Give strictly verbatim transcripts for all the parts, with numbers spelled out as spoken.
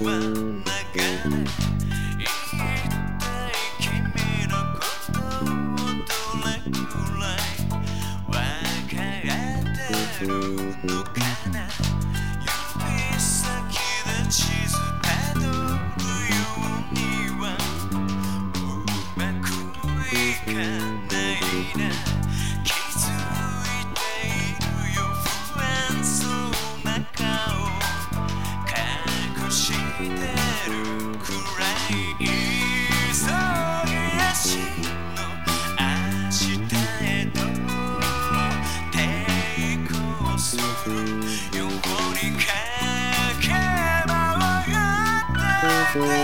でも不思議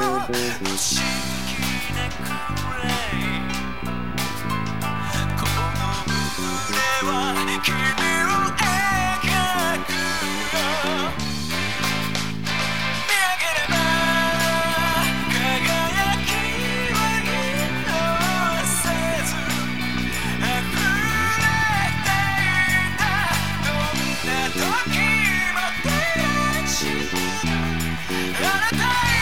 なくらいこの胸は君を描くよ見上げれば輝きは色あせず溢れていたどんな時も照らしあなた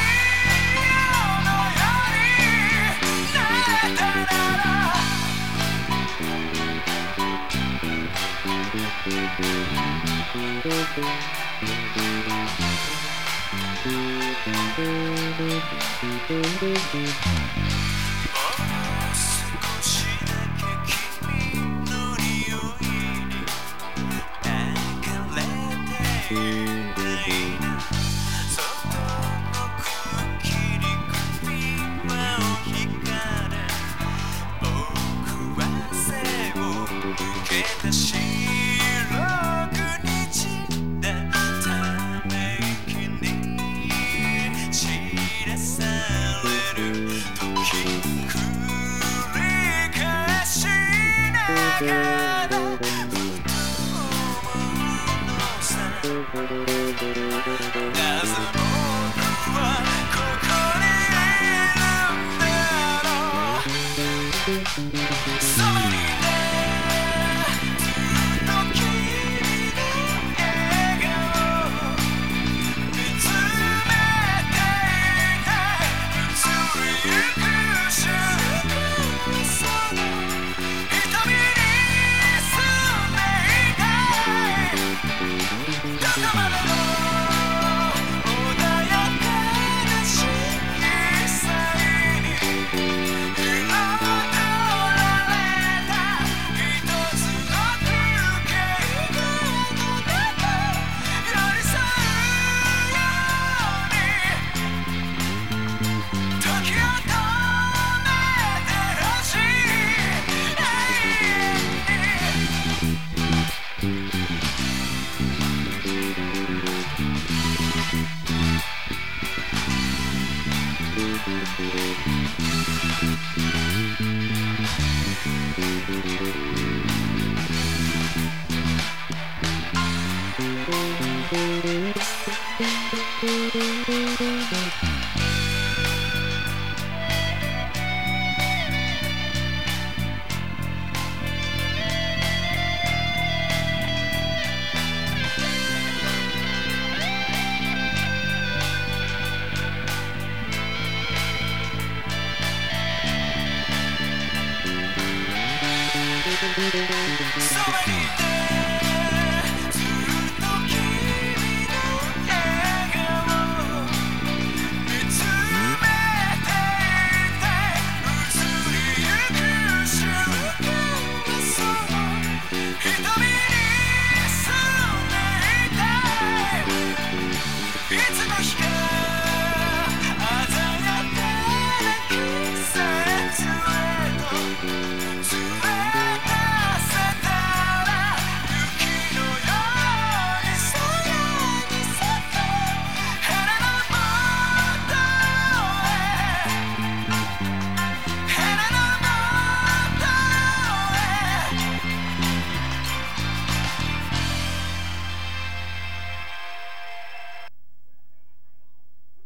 少しだけ君の匂いに抱かれていたいな外の空気に首輪を引かれ僕は背を向けたしなぜ僕はここにいるんだろうそばにいてずっと君の笑顔見つめていた移りゆく瞬間その瞳にThank you.